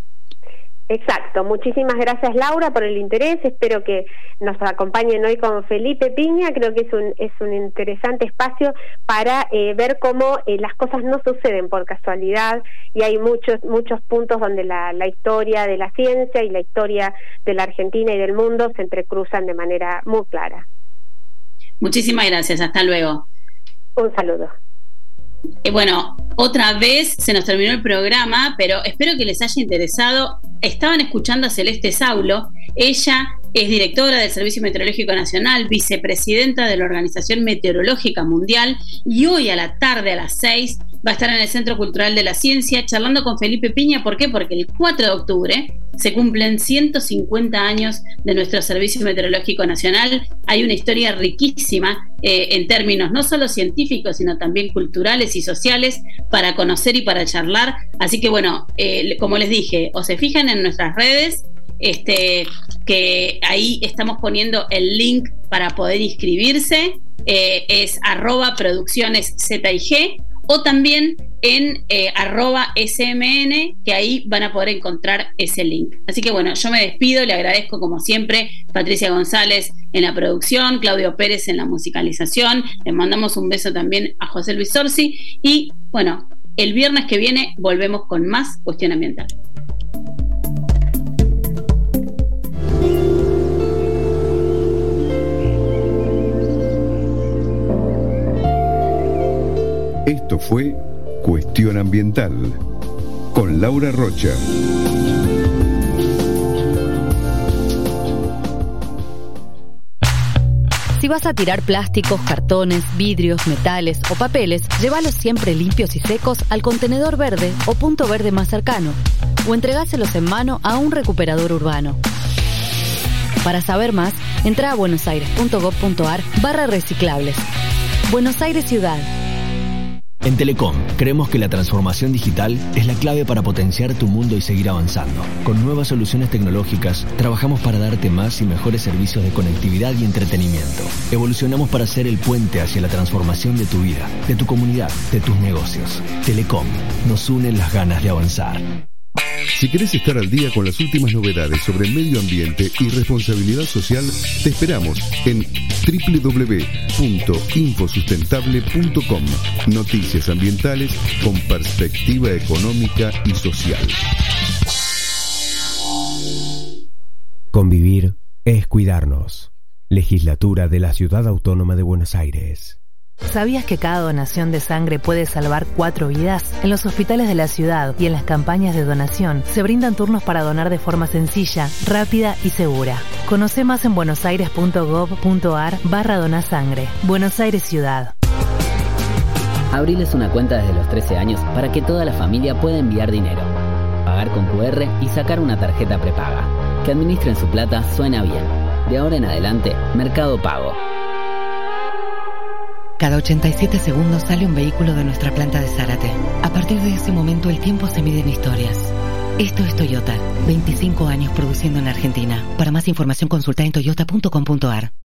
Exacto, muchísimas gracias Laura por el interés, espero que nos acompañen hoy con Felipe Piña, creo que es un, es un interesante espacio para eh, ver cómo eh, las cosas no suceden por casualidad y hay muchos muchos puntos donde la, la historia de la ciencia y la historia de la Argentina y del mundo se entrecruzan de manera muy clara. Muchísimas gracias, hasta luego. Un saludo. Eh, bueno, otra vez se nos terminó el programa, pero espero que les haya interesado. Estaban escuchando a Celeste Saulo, ella es directora del Servicio Meteorológico Nacional, vicepresidenta de la Organización Meteorológica Mundial y hoy a la tarde a las seis va a estar en el Centro Cultural de la Ciencia charlando con Felipe Piña. ¿Por qué? Porque el cuatro de octubre se cumplen ciento cincuenta años de nuestro Servicio Meteorológico Nacional. Hay una historia riquísima eh, en términos no solo científicos, sino también culturales y sociales para conocer y para charlar. Así que bueno, eh, como les dije, o se fijan en nuestras redes, este, que ahí estamos poniendo el link para poder inscribirse, eh, es arroba producciones Z I G o también en eh, arroba S M N, que ahí van a poder encontrar ese link. Así que bueno, yo me despido, le agradezco como siempre Patricia González en la producción, Claudio Pérez en la musicalización, le mandamos un beso también a José Luis Sorsi y bueno, el viernes que viene volvemos con más Cuestión Ambiental. Esto fue Cuestión Ambiental con Laura Rocha. Si vas a tirar plásticos, cartones, vidrios, metales o papeles, llévalos siempre limpios y secos al contenedor verde o punto verde más cercano, o entregáselos en mano a un recuperador urbano. Para saber más, entra a buenosaires.gov.ar barra reciclables. Buenos Aires Ciudad. En Telecom, creemos que la transformación digital es la clave para potenciar tu mundo y seguir avanzando. Con nuevas soluciones tecnológicas, trabajamos para darte más y mejores servicios de conectividad y entretenimiento. Evolucionamos para ser el puente hacia la transformación de tu vida, de tu comunidad, de tus negocios. Telecom, nos unen las ganas de avanzar. Si querés estar al día con las últimas novedades sobre medio ambiente y responsabilidad social, te esperamos en doble u doble u doble u punto infosustentable punto com. Noticias ambientales con perspectiva económica y social. Convivir es cuidarnos. Legislatura de la Ciudad Autónoma de Buenos Aires. ¿Sabías que cada donación de sangre puede salvar cuatro vidas? En los hospitales de la ciudad y en las campañas de donación se brindan turnos para donar de forma sencilla, rápida y segura. Conoce más en buenosaires.gov.ar barra donasangre. Buenos Aires Ciudad. Abriles una cuenta desde los trece años para que toda la familia pueda enviar dinero, pagar con cu erre y sacar una tarjeta prepaga. Que administren su plata suena bien. De ahora en adelante, Mercado Pago. Cada ochenta y siete segundos sale un vehículo de nuestra planta de Zárate. A partir de ese momento el tiempo se mide en historias. Esto es Toyota, veinticinco años produciendo en Argentina. Para más información consulta en toyota punto com punto ar.